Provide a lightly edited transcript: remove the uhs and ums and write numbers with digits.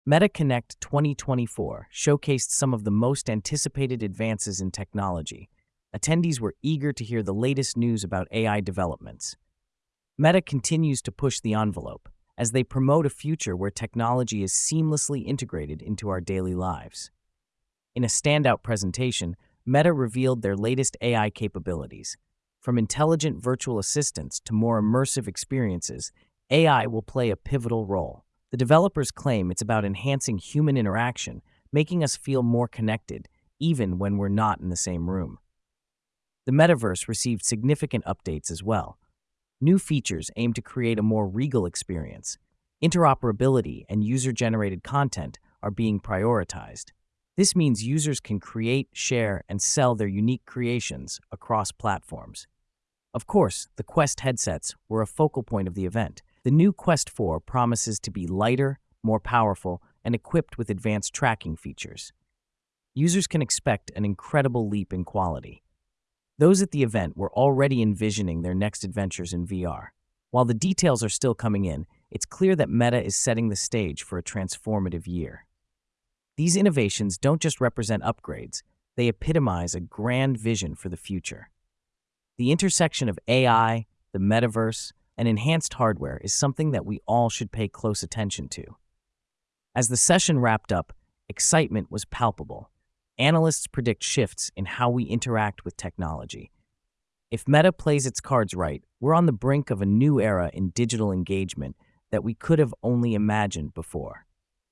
MetaConnect 2024 showcased some of the most anticipated advances in technology. Attendees were eager to hear the latest news about AI developments. Meta continues to push the envelope as they promote a future where technology is seamlessly integrated into our daily lives. In a standout presentation, Meta revealed their latest AI capabilities. From intelligent virtual assistants to more immersive experiences, AI will play a pivotal role. The developers claim it's about enhancing human interaction, making us feel more connected, even when we're not in the same room. The metaverse received significant updates as well. New features aim to create a more regal experience. Interoperability and user-generated content are being prioritized. This means users can create, share, and sell their unique creations across platforms. Of course, the Quest headsets were a focal point of the event. The new Quest 4 promises to be lighter, more powerful, and equipped with advanced tracking features. Users can expect an incredible leap in quality. Those at the event were already envisioning their next adventures in VR. While the details are still coming in, it's clear that Meta is setting the stage for a transformative year. These innovations don't just represent upgrades, they epitomize a grand vision for the future. The intersection of AI, the metaverse, and enhanced hardware is something that we all should pay close attention to. As the session wrapped up, excitement was palpable. Analysts predict shifts in how we interact with technology. If Meta plays its cards right, we're on the brink of a new era in digital engagement that we could have only imagined before.